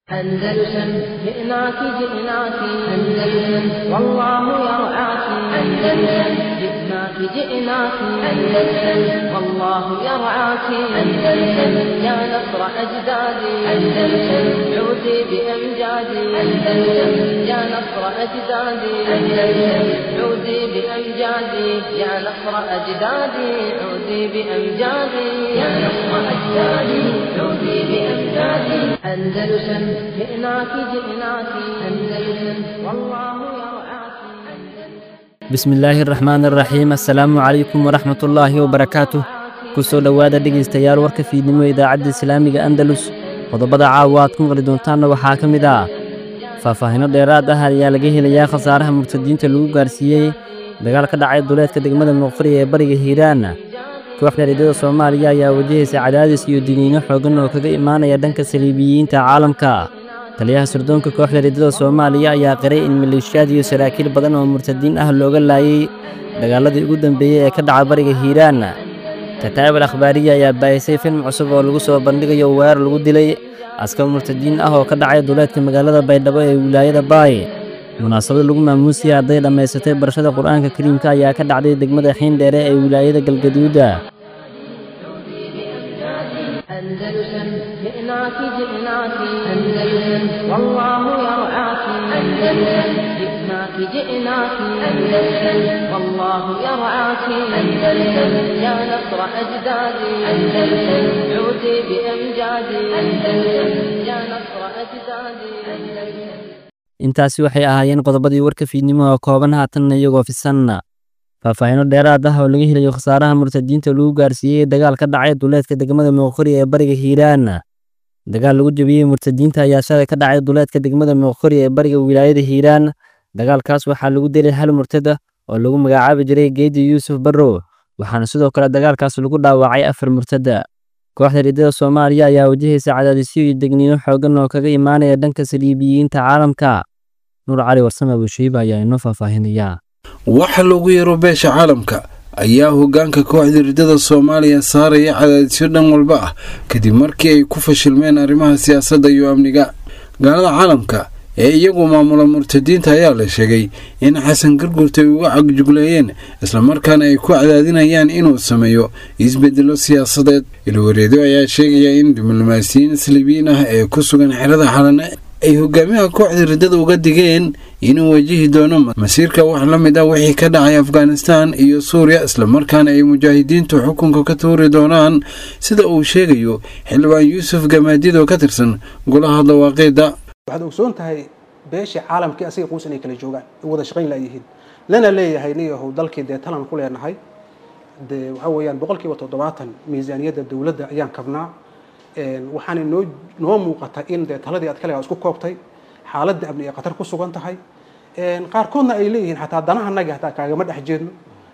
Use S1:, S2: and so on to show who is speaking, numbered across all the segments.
S1: أندلسن جئناك جئناك أندلسن والله يرعاك أندلسن جئناك جئناك أندلسن والله يرعاك أندلسن يا نصر أجدادي أندلسن عودي بأمجادي أندلسن يا نصر أجدادي أندلسن عودي بأمجادي يا نصر أجدادي عودي بأمجادي يا نصر أجدادي عودي بأمجادي أندلسن جئناك جئناك أندلسن والله يرعاك
S2: بسم الله الرحمن الرحيم السلام عليكم ورحمة الله وبركاته كسو دوادا dhegeystayaal warka fiidnimo idaacadda islaamiga Andalus qodobada caawaad ku qali doontaan waxa kamid ah faahfaahinno dheeraad ah ayaa laga helayaa khasaaraha murtadiinta lagu gaarsiiyay dagaal ka dhacay duleedka degmada Muqdisho ee bariga Hiiraan kooxda ridada Soomaaliya ayaa wajahaysa cadaadis iyo digniino xooggan oo kaga imaanaya dhanka Saliibiyiinta caalamka taliyaha sirdoonka kooxda ridada Soomaaliya ayaa qiray in maleeshiyada iyo saraakiil badan oo murtadiin ah looga laayay dagaaladii ugu dambeeyay ee ka dhacay bariga Hiiraan kataab al-akhbaariya ayaa baahisay film cusub oo lagu soo bandhigayo weerar lagu dilay askar murtadiin ah oo ka dhacay duleedka magaalada Baydhabo ee wilaayada Baay munaasabad lagu maamuusay arday dhameysatay barashada Qur'aanka Kariimka ayaa ka dhacday degmada Xiindheere ee wilaayada Galgaduud
S1: أندلسن جئناك جئناك أندلسن والله يرعاك أندلسن جئناك جئناك أندلسن والله يرعاك أندلسن يا نصر أجدادي أندلسن عودي بأمجادي أندلسن يا نصر أجدادي أندلسن
S2: intaasi waxay ahaayeen qodobadii warka fiidnimo oo kooban haatan iyagoo fisanna faahfaahinno dheeraad ah oo laga helayo khasaaraha murtadiinta lagu gaarsiiyay dagaal ka dhacay duleedka degmada Muqdisho ee bariga Hiiraan dagaal lagu jabiyay murtadiinta ayaa shalay ka dhacay duleedka degmada Muqdisho ee bariga wilaayada Hiiraan dagaalkaas waxaa lagu dilay hal murtada oo lagu magacaabi jiray Geedi Yuusuf Barro waxaana sidoo kale dagaalkaas lagu dhaawacay 4 murtada kooxda ridada Soomaaliya ayaa wajahaysa cadaadisyo iyo digniino xooggan oo kaga imaanaya dhanka Saliibiyiinta caalamka Nuur Cali Warsame Bushiiba ayaa inoo faahfaahinaya
S3: waxa lagu yaro beesha caalamka ayaa hoggaanka kooxda ridada Soomaaliya saaraya cadaadisyo dhan walba ah kadib markii ay ku fashilmeen arrimaha siyaasadda iyo amniga gaalada caalamka ee iyagu maamula murtadiinta ayaa la sheegay in Xasan Garguurta ay uga cagjugleeyeen isla markaana ay ku cadaadinayaan inuu sameeyo isbedelo siyaasadeed ilwareedo ayaa sheegaya in diblomaasiyiin Saliibiyiin ah ee ku sugan xerada Xalana ay hogaamiyaha kooxda ridada uga digeen inuu wajihi doono masiirka wax la mid ah wixii ka dhacay Afghanistan iyo Suuriya isla markaana ay mujaahidiintu xukunka ka tuuri doonaan sida uu sheegayo xildhibaan Yuusuf Gamaadiid oo ka tirsan golaha dawaaqeeda
S4: waxaad ogsoon tahay beesha caalamka asiga quusan ay kala joogaan wada shaqayn la yihiin lana leeyahay niyahow dalkii talan ku leenahay waxa weeyaan 70% miisaaniyada dawladda ayaan kabnaa waxaan noo muuqata in taladii aad kale isku koobtay xaaladda amni ee qatar ku sugan tahay qaarkoodna ay leeyihiin xataa danaha naga xataa kaagama dhex jeedno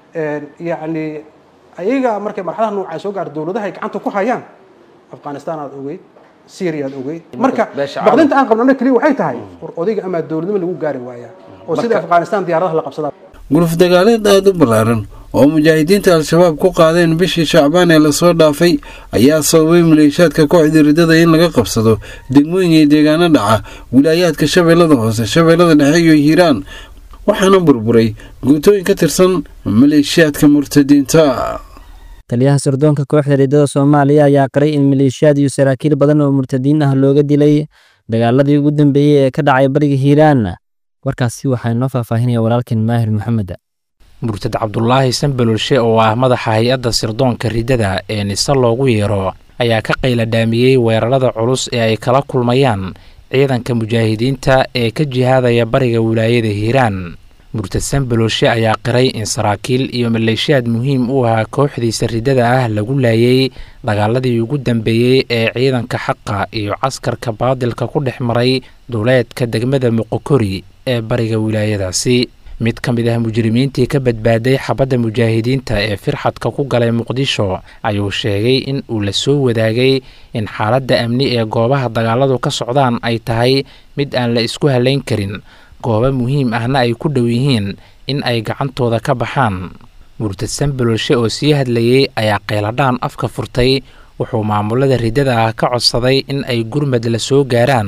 S4: yaani ayaga markay marxaladaha nooca soo gaar dawladaha ay gacanta ku hayaan Afghanistan aad ogeyd Syria aad ogeyd marka baqdinta aan qabno kaliya waxay tahay odayga ama dawladnimo lagu gaari waaya oo sida Afghanistan diyaaradaha la qabsada
S3: guluf dagaaleed aad u ballaaran oo mujaahidiinta al-shabaab ku qaadeen bishii Shacbaan ee la soo dhaafay ayaa sababay maleeshiyaadka kooxda ridada in laga qabsado degmooyin iyo deegaano dhaca wilaayaadka Shabeellada Hoose, Shabeellada Dhexe iyo Hiiraan waxaana burburay guutooyin ka tirsan maleeshiyaadka murtadiinta
S2: taliyaha sirdoonka kooxda ridada Soomaaliya ayaa qiray in maleeshiyada iyo saraakiil badan oo murtadiin ah looga dilay dagaaladii ugu dambeeyay ee ka dhacay bariga Hiiraan warkaasi waxaa inoo faahfaahinaya walaalkeen Maahir Maxamed
S5: murtad Cabdullaahi Sanbalolshe oo ah madaxa hay'adda sirdoonka ridada ee nisa loogu yeero ayaa ka qayladhaamiyay weerarada culus ee ay kala kulmayaan ciidanka mujaahidiinta ee ka jihaadaya bariga wilaayada Hiiraan murtad Sanbalolshe ayaa qiray in saraakiil iyo maleeshiyaad muhiim u ah kooxdiisa ridada ah lagu laayay dagaaladii ugu dambeeyay ee ciidanka xaqa iyo caskarka baadilka ku dhex maray duleedka degmada Muqokori ee bariga wilaayadaasi mid ka mid ah mujrimiintii ka badbaaday xabadda mujaahidiinta ee firxadka ku galay Muqdisho ayuu sheegay in uu la soo wadaagay in xaaladda amni ee goobaha dagaaladu ka socdaan ay tahay mid aan la isku haleyn karin goobo muhiim ahna ay ku dhow yihiin in ay gacantooda ka baxaan murtad Sanbalolshe oo sii hadlayay ayaa qeyladhaan afka furtay wuxuu maamulada ridada ah ka codsaday in ay gurmad la soo gaaraan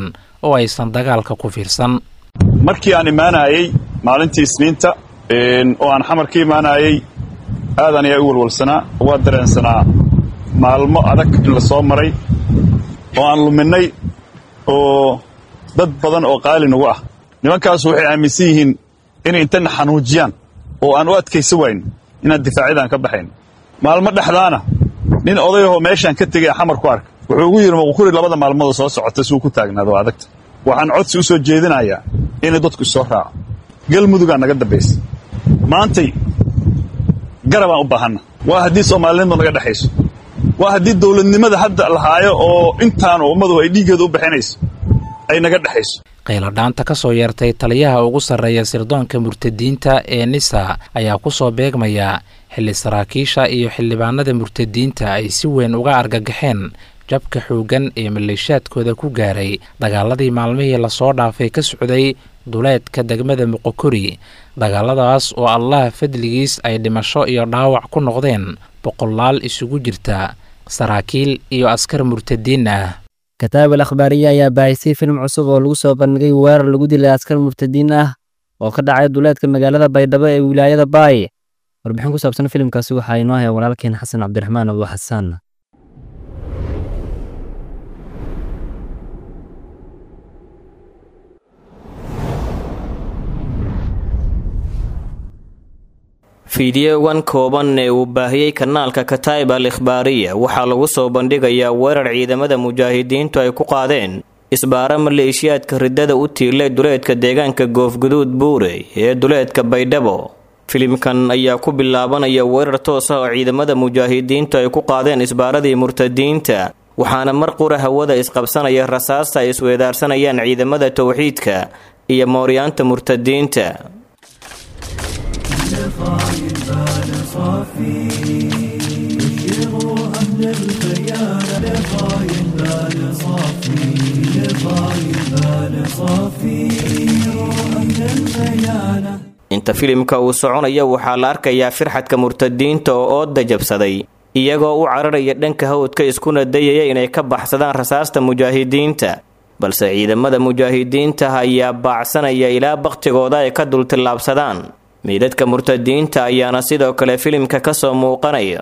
S5: oo aysan dagaalka ku fiirsan.
S6: markii aan imaanayay maalintii Isniinta oo aan xamar ka imaanayay aadan ayaa u walwalsanaa waa dareensanaa maalmo adag in la soo maray oo aan luminay oo dad badan oo qaali nagu ah nimankaas waxay aaminsan yihiin in intan xanuujiyaan oo aan u adkaysan wayn inaan difaacidaan ka baxayn maalmo dhexdaana nin odayoo meeshan ka tagay xamar ku ark wuxuu ugu yiri maquri labada maalmood soo socota suu ku taagnaado adagta waxaan codsi u soo jeedinayaa in dadku soo raaco galmuduga naga dambeysay maantay garabaan u baahanna waa haddii Soomaaliyeed naga dhaxayso waa haddii dawladnimada hadda la haayo oo intaan ummadu ay dhigeedu u bixinayso ay naga dhaxayso.
S5: qayladhaanta ka soo yeertay taliyaha ugu sarreeya sirdoonka murtadiinta ee NISA ayaa ku soo beegmaya xilli saraakiisha iyo xildhibaanada murtadiinta ay si weyn uga argagaxeen jabka xoogan ee maleeshiyaadkooda ku gaaray dagaaladii maalmihii la soo dhaafay ka socday duleedka degmada Muqokuri dagaaladaas oo Allah fadligiis ay dhimasho iyo dhaawac ku noqdeen boqolaal isugu jirta saraakiil iyo askar murtadiin ah.
S2: kataab al-akhbaariya ayaa baahisay film cusub oo lagu soo bandhigay weerar lagu dilay askar murtadiin ah oo ka dhacay duleedka magaalada Baydhabo ee wilaayada Baay. warbixin ku saabsan filmkaasi waxa inoo hayay walaalkeen Xasan Cabdiraxmaan Abu Xasan.
S7: fiidiyowan kooban ee uu baahiyay kanaalka Kataib al-Ikhbaariya waxaa lagu soo bandhigayaa weerar ciidamada mujaahidiintu ay ku qaadeen isbaara maleeshiyaadka riddada u tiilay duleedka deegaanka Goofguduud Buure ee duleedka Baydhabo. filimkan ayaa ku bilaabanaya weerar toos ah oo ciidamada mujaahidiintu ay ku qaadeen isbaaradii murtadiinta waxaana mar qura hawada isqabsanaya rasaasta ay isweedaarsanayaan ciidamada tawxiidka iyo mooryaanta murtadiinta. inta filimka uu soconaya waxaa la arkayaa firxadka murtadiinta oo ooda jabsaday iyagoo u cararaya dhanka hawdka iskuna dayaya inay ka baxsadaan rasaasta mujaahidiinta balse ciidamada mujaahidiinta ayaa baacsanaya ilaa baqtigooda ay ka dul tillaabsadaan. meydadka murtadiinta ayaana sidoo kale filimka ka soo muuqanaya.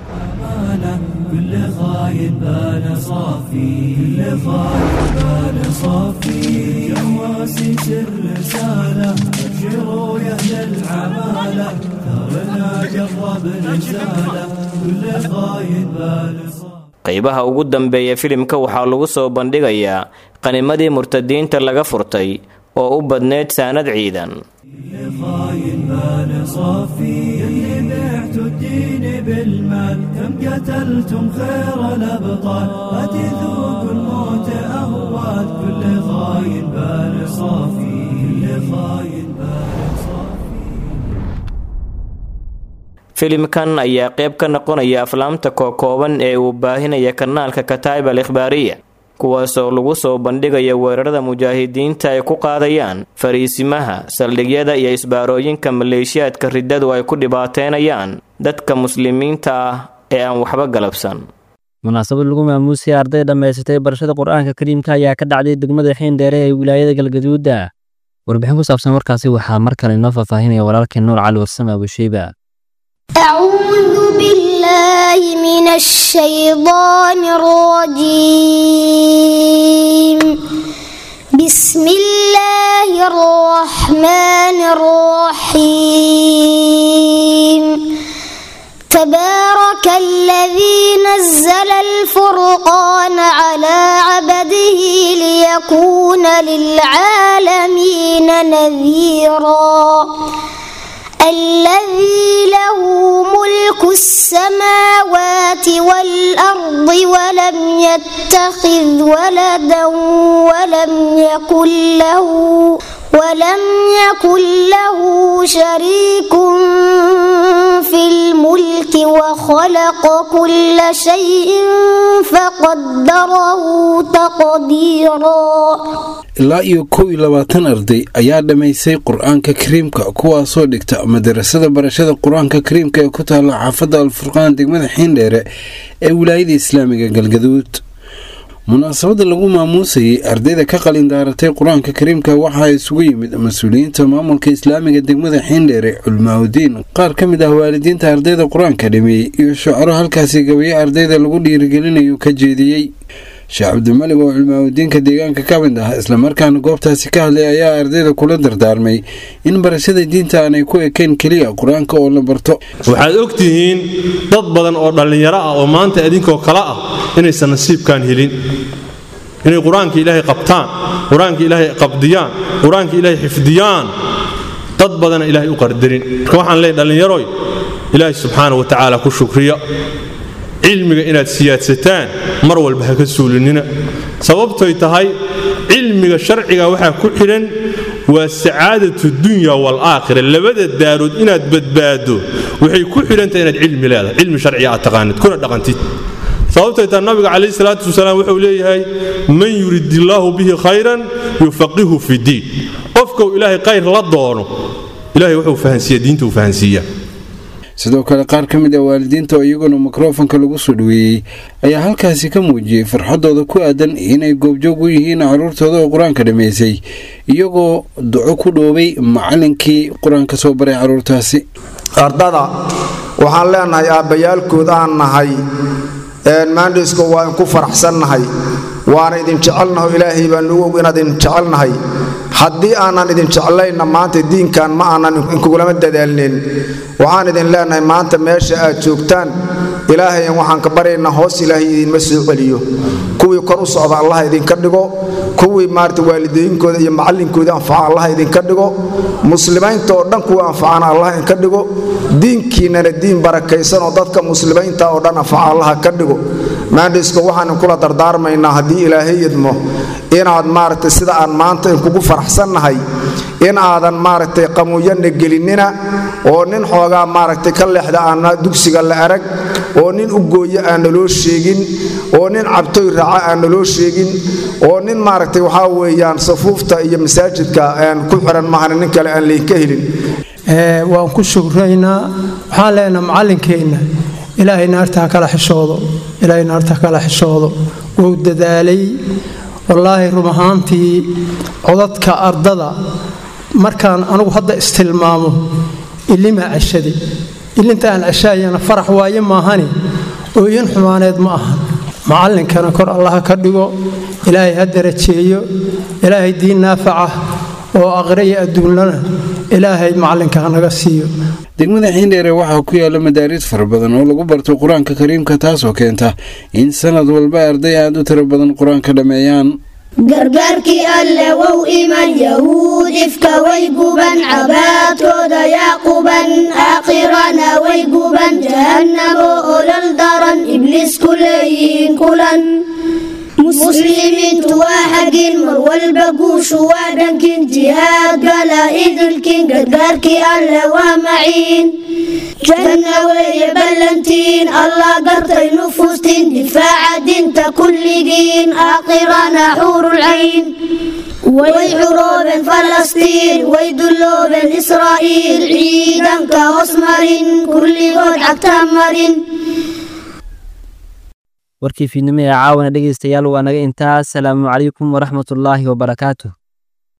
S7: qaybaha ugu dambeeya filimka waxaa lagu soo bandhigayaa qanimadii murtadiinta laga furtay oo u badneed saanad ciidan. filimkan ayaa qayb ka noqonaya aflaamta kooban ee uu baahinaya kanaalka Kataib al-Ikhbaariya kuwaasoo lagu soo bandhigaya weerarada mujaahidiinta ay ku qaadayaan fariisimaha saldhigyada iyo isbaarooyinka maleeshiyaadka riddadu ay ku dhibaateynayaan dadka muslimiinta ah ee aan waxba galabsan.
S2: munaasabad lagu maamuusay arday dhameysatay barashada Qur'aanka Kariimka ayaa ka dhacday degmada Xiindheere ee wilaayada Galgaduud. warbixin ku saabsan warkaasi waxaa mar kale inoo faahfaahinaya walaalkeen Nuur Cali Warsame Abu Shayba.
S8: أعوذ بالله من الشيطان الرجيم بسم الله الرحمن الرحيم تبارك الذي نزل الفرقان على عبده ليكون للعالمين نذيرا الذي له ملك السماوات والأرض ولم يتخذ ولدا ولم يكن له شريك في الملك وخلق كل شيء فقدره تقديرا.
S3: ilaa iyo 21 arday ayaa dhameysay Qur'aanka Kariimka kuwaasoo dhigta madrasada barashada Qur'aanka Kariimka ee ku taala xaafadda Al-Furqaan degmada Xiindheere ee wilaayada Islaamiga Galgaduud. munaasabada lagu maamuusayay ardayda ka qalin daaratay qur-aanka kariimka waxaa isugu yimid mas-uuliyiinta maamulka islaamiga degmada xiindheere culmaaudiin qaar ka mid ah waalidiinta ardayda qur-aanka dhameeyey iyo shucaro halkaasi gabaye ardayda lagu dhiirigelinayo ka jeediyey sheekh cabdimalig oo culmaaudiinka deegaanka ka mid ah islamarkaana goobtaasi ka hadlay ayaa ardayda kula dardaarmay in barashada diinta aanay ku ekayn keliya qur-aanka oo la barto.
S9: waxaad ogtihiin dad badan oo dhallinyaro ah oo maanta idinkoo kale ah inaysan nasiibkan helin inay qur-aanka ilaahay qabtaan, qur-aanka ilaahay qabdiyaan, qur-aanka ilaahay xifdiyaan, dad badana ilaahay u qardarin. marka waxaan leeyahay dhallinyaroy ilaahay subxaana wa tacaala ku shukriya, cilmiga inaad siyaadsataan mar walba ha ka suulinina. sababtoy tahay cilmiga sharciga waxaa ku xidhan waa sacaadatu dunya wal-aakhira, labada daarood inaad badbaado waxay ku xidhantahay inaad cilmi leedahay, cilmi sharciga aad taqaanid kuna dhaqantid. sababtoy tahay nabiga calayhi salaatu wasalaam wuxuu leeyahay man yuridillaahu bihi khayran yufaqihu fi diin, qofkuu ilaahay khayr la doono ilaahay wuxuu fahansiiyaa diinta uu fahansiiyaa.
S3: sidoo kale qaar ka mid ah waalidiinta oo iyaguna mikrofonka lagu soo dhaweeyey ayaa halkaasi ka muujiyey farxadooda ku aadan inay goobjoog u yihiin carruurtooda oo qur-aanka dhammaysay iyagoo duco ku dhoobay macallinkii qur-aanka soo baray carruurtaasi.
S10: ardada waxaan leenahay aabbayaalkood aan nahay maandhisko waa inku faraxsannahay, waana idin jecelnaho ilaahay baan nagu og inaad idin jecelnahay. haddii aanan idin jeclayna maanta diinkan ma aanan inkugulama dadaalneen. waxaan idin leenahay maanta meesha aad joogtaan ilaahayan waxaan ka baryaynaa hoos ilaahay idinma soo celiyo, kuwii kor u socda allah idinka dhigo, kuwii maarata waalidooyinkooda iyo macallinkooda anfaca allah idinka dhigo, muslimiinta oo dhan kuwa anfacana allah idinka dhigo, diinkiinana diin barakaysan oo dadka muslimiinta oo dhan anfaca allah ka dhigo. maandhisko waxaan inkula dardaarmaynaa haddii ilaahay idmo inaad maaragtay sida aan maanta inkugu faraxsannahay in aadan maaragtay qamuuyanna gelinina oo nin xoogaa maaragtay ka leexda aan dugsiga la arag, oo nin u gooyo aan naloo sheegin, oo nin cabtoy raaca aan naloo sheegin, oo nin maaragtay waxaa weeyaan safuufta iyo masaajidka aan ku xiran maahan nin kale aan laynka helin.
S11: waan ku shukraynaa, waxaan leenahay macallinkeenna ilaahay naarta kala xishoodo, ilaahay naarta kala xishoodo, wuu dadaalay wallaahi run ahaantii. codadka ardada markaan anigu hadda istilmaamo ilima cashadi ilinta aan cashaayana farax waaye maahani oo in xumaaneed ma ahan. macallinkana kor allah ka dhigo, ilaahay ha darajeeyo, ilaahay diin naafaca oo aqriya adduunyada ilaahay macallinka naga siiyo.
S3: degmada xiindheere waxaa ku yaala madaaris fara badan oo lagu barto qur-aanka kariimka taasoo keenta in sanad walba arday aad u tiro badan qur-aanka dhammeeyaan.
S8: gargaarkii alle wow iman yahuud ifka way guban, cabaadkooda yaaquban, aakhirana way guban, jahannamo olol daran ibliisku leeyihiin kulan. muslimiintu waa xagin mar walba guushu waa dhankin, jihaad gala idilkin gargaarkii alle waa maciin. janna weeye ballantiin allah gartay nufuustiin, difaaca dinta kulligiin aakhirana xuurulcayn. way xuroobeen falastiin, way dulloobeen israa'iil, ciidanka hoos marin kulligood cagta marin.
S2: warkii fiidnimo ee caawana dhegaystayaal waa naga intaas. asalaamu calaykum waraxmatullaahi wabarakaatuh.